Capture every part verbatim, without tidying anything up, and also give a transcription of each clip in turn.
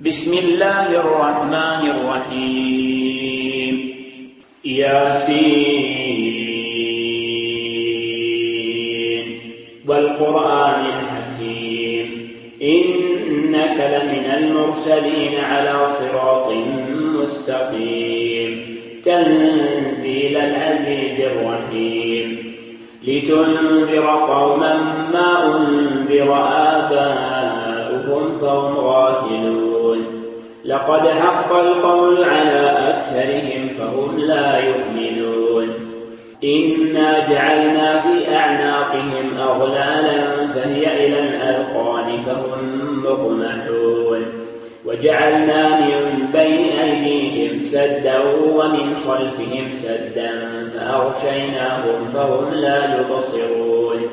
بسم الله الرحمن الرحيم ياسين والقرآن الحكيم إنك لمن المرسلين على صراط مستقيم تنزيل العزيز الرحيم لتنذر قوما ما أنذر آباؤهم فهم غافلون لقد حق القول على أكثرهم فهم لا يؤمنون إنا جعلنا في أعناقهم أغلالا فهي إلى الأذقان فهم مقمحون وجعلنا من بين أيديهم سدا ومن خلفهم سدا فأغشيناهم فهم لا يبصرون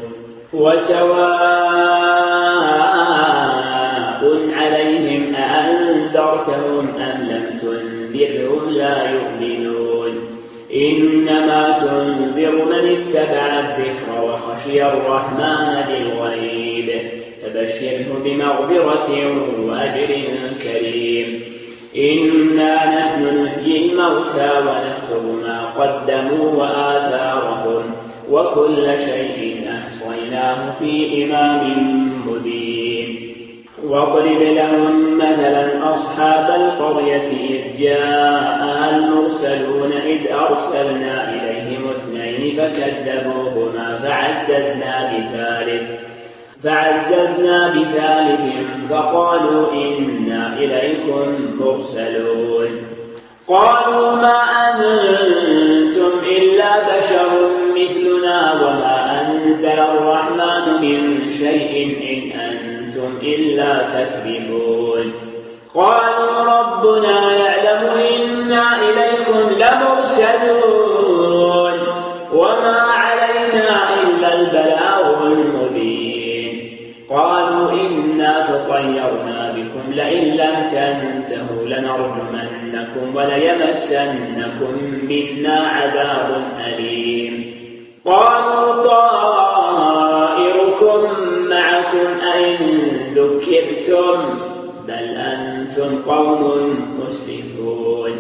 وسواء عليهم أأنذرتهم أم لم تنذرهم لا يؤمنون إنما تنذر من اتبع الذكر وخشي الرحمن بالغيب فبشره بمغفرة وأجر كريم إنا نحن نحيي الموتى ونكتب ما قدموا وآثارهم وكل شيء أحصيناه في إمام مبين واضرب لهم مثلا أصحاب القرية إذ جاءها المرسلون إذ أرسلنا إليهم اثنين فكذبوهما فعززنا بثالث فعززنا بثالث فقالوا إنا إليكم مرسلون قالوا ما أنتم إلا بشر مثلنا وما أنزل الرحمن من شيء إن أنتم إلا تكذبون قالوا ربنا يعلم إنا إليكم لمرسلون وما علينا إلا البلاغ المبين قالوا إنا تطيرنا بكم لئن لم تنتهوا لنرجمنكم وليمسنكم منا عذاب أليم قالوا طائركم معكم أئن ذكرتم بل أنتم قوم مسرفون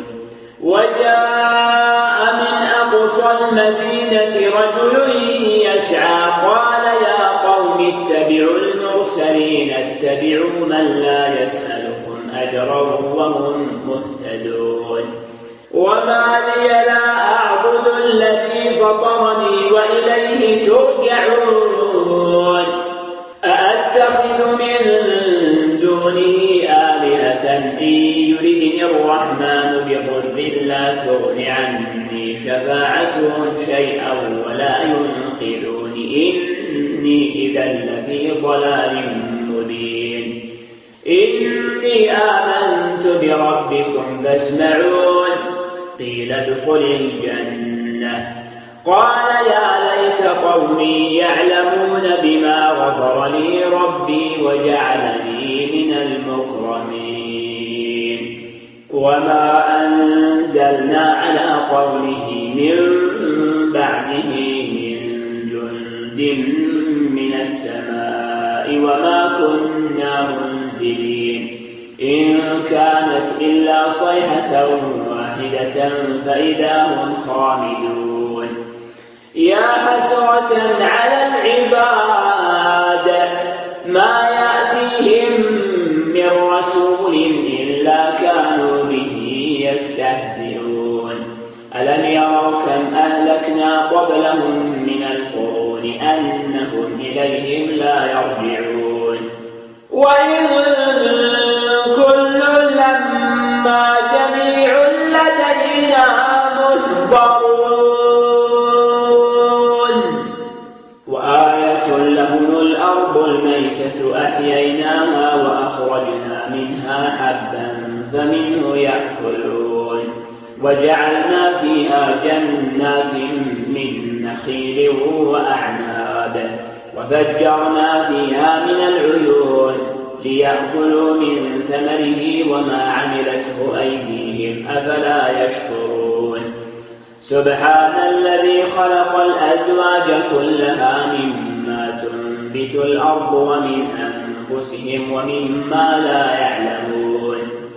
وجاء من أقصى المدينة رجل يسعى قال يا قوم اتبعوا المرسلين اتبعوا من لا يسألكم أجرا وهم مهتدون وما لي لا أعبد الذي فطرني وإليه ترجعون أأتخذ من دونه آلهة إن يردني الرحمن بضر لا تغن عني شفاعتهم شيئا ولا ينقذون إني إذا لفي ضلال مبين إني آمنت بربكم فاسمعون قيل ادخل الجنة قال يا ليت قومي يعلمون بما غفر لي ربي وجعلني من المكرمين وما أنزلنا على قوله من بعده من جند من السماء وما كنا منزلين إن كانت إلا صيحة واحدة فإذا هم خامدون يا حسرة على العباد ما يأتيهم من رسول إلا كانوا به يستهزئون ألم يروا كم أهلكنا قبلهم من القرون أنهم إليهم لا يرجعون وإن كل لما جميع لدينا محضرون وآية لهم الأرض الميتة أحييناها وأخرجنا منها حبا فمنه يأكلون وجعلنا فيها جنات من نخيل وأعناب وفجرنا فيها من العيون ليأكلوا من ثمره وما عملته أيديهم أفلا يشكرون سبحان الذي خلق الأزواج كلها مما تنبت الأرض ومن أنفسهم ومما لا يعلمون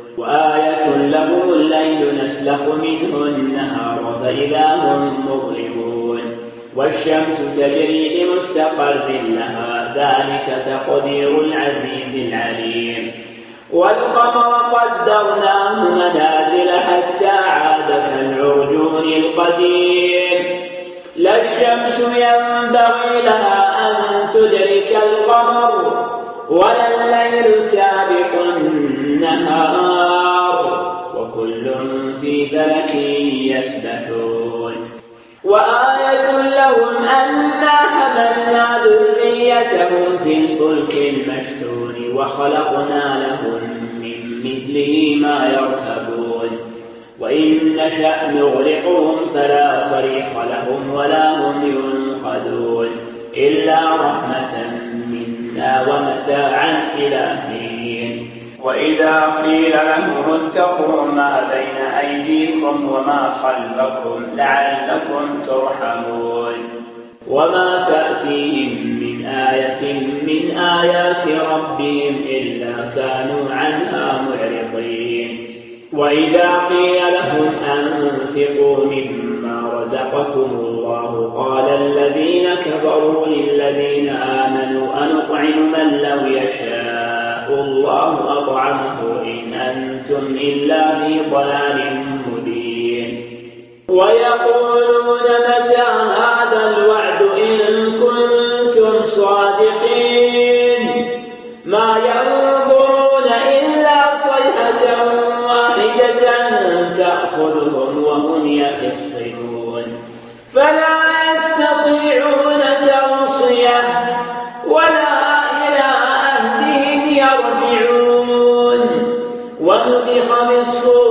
فإذا هم مظلمون والشمس تجري لمستقر لها ذلك تقدير العزيز العليم والقمر قدرناه منازل حتى عاد كالعرجون القديم لا الشمس ينبغي لها أن تدرك القمر ولا الليل سابق النهار وكل في فلك يسبحون وآية لهم أنا حملنا ذريتهم في الفلك المشحون وخلقنا لهم من مثله ما يركبون وإن نشأ نغرقهم فلا صريخ لهم ولا هم ينقذون إلا رحمة منا ومتاعا إلى حين وإذا قيل لهم اتقوا ما بين أيديكم وما خلفكم لعلكم ترحمون وما تأتيهم من آية من آيات ربهم إلا كانوا عنها معرضين وإذا قيل لهم أنفقوا مما رزقكم الله قال الذين كفروا للذين آمنوا أنطعم من لو يشاء الله أطعمه إن أنتم إلا في ضلال مبين ويقولون متى هذا الوعد إن كنتم صادقين ما ينظرون إلا صيحة واحدة تأخذهم وهم يخصمون فلا يستطيعون توصية ولا إلى أهلهم يرجعون ونفخ في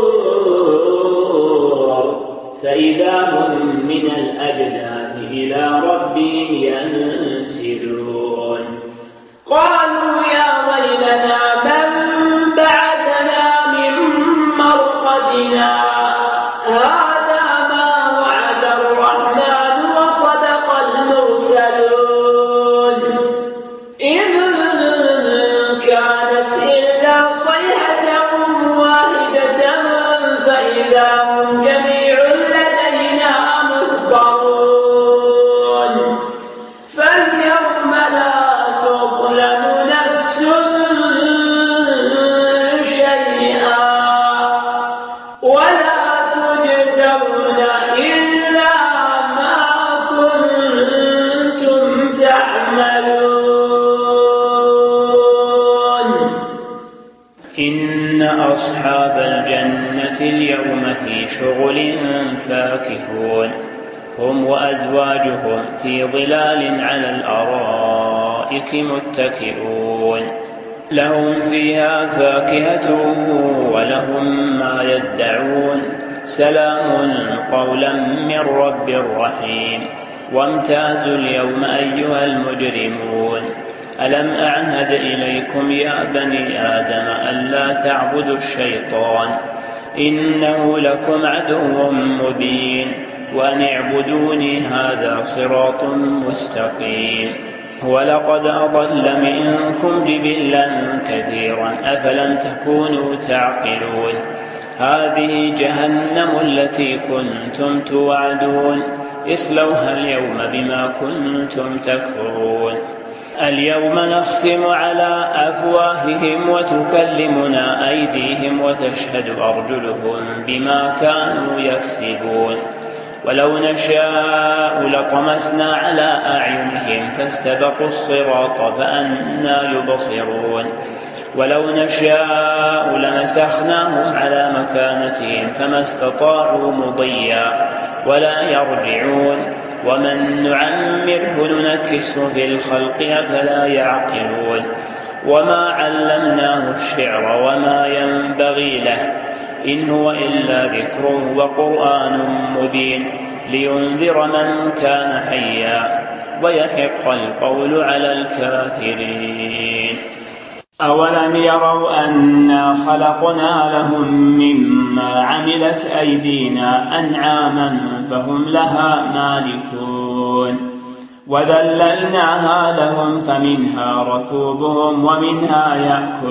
الصور فإذا هم من الأجداث إلى ربهم ينسلون قالوا يا ويلنا من بعثنا من مرقدنا هذا ما وعد الرحمن وصدق المرسلون إن كانت إلا صيحة واحدة فإذا هم جميع لدينا محضرون فاليوم لا تظلم نفس شيئا ولا تجزون إلا ما كنتم تعملون إن أصحاب الجنة اليوم في شغل فاكهون هم وأزواجهم في ظلال على الأرائك متكئون لهم فيها فاكهة ولهم ما يدعون سلام قولا من رب رحيم وامتازوا اليوم أيها المجرمون ألم أعهد إليكم يا بني آدم ألا تعبدوا الشيطان إنه لكم عدو مبين وأن اعبدوني هذا صراط مستقيم ولقد أضل منكم جبلا كثيرا أفلم تكونوا تعقلون هذه جهنم التي كنتم توعدون اصلوها اليوم بما كنتم تكفرون اليوم نختم على أفواههم وتكلمنا أيديهم وتشهد أرجلهم بما كانوا يكسبون ولو نشاء لطمسنا على أعينهم فاستبقوا الصراط فأنى يبصرون ولو نشاء لمسخناهم على مكانتهم فما استطاعوا مضيا ولا يرجعون ومن نعمره ننكسه في الخلق أفلا يعقلون وما علمناه الشعر وما ينبغي له إن هو إلا ذكر وقرآن مبين لينذر من كان حيا ويحق القول على الكافرين أولم يروا أنا خلقنا لهم مما عملت أيدينا أنعاما فهم لها مالكون وذللناها لهم فمنها ركوبهم ومنها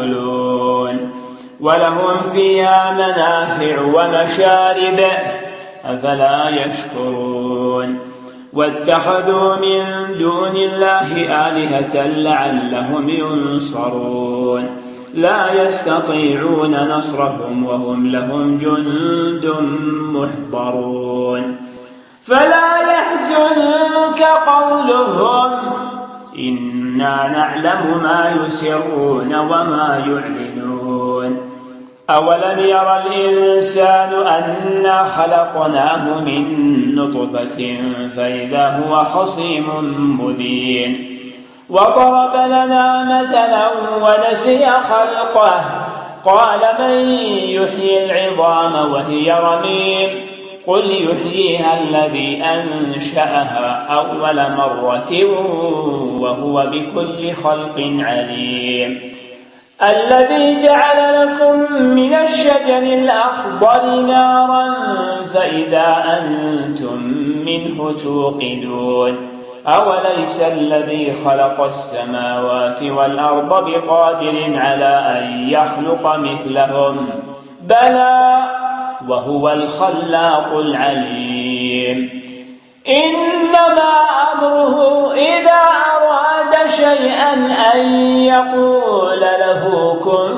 يأكلون ولهم فيها منافع ومشارب أفلا يشكرون واتخذوا من دون الله آلهة لعلهم ينصرون لا يستطيعون نصرهم وهم لهم جند محضرون فلا يحزنك قولهم إنا نعلم ما يسرون وما يعلنون أولم ير الإنسان أنا خلقناه من نطفة فإذا هو خصيم مبين وضرب لنا مثلا ونسي خلقه قال من يحيي العظام وهي رميم قل يحييها الذي أنشأها أول مرة وهو بكل خلق عليم الذي جعل لكم من الشجر الأخضر نارا فإذا أنتم منه توقدون أوليس الذي خلق السماوات والأرض بقادر على أن يخلق مثلهم بلى وهو الخلاق العليم إنما أمره إذا أراد شيئا أن يقول له كن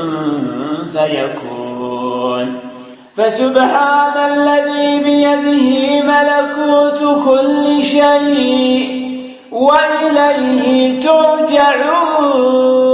فيكون فسبحان الذي بيده ملكوت كل شيء وإليه ترجعون.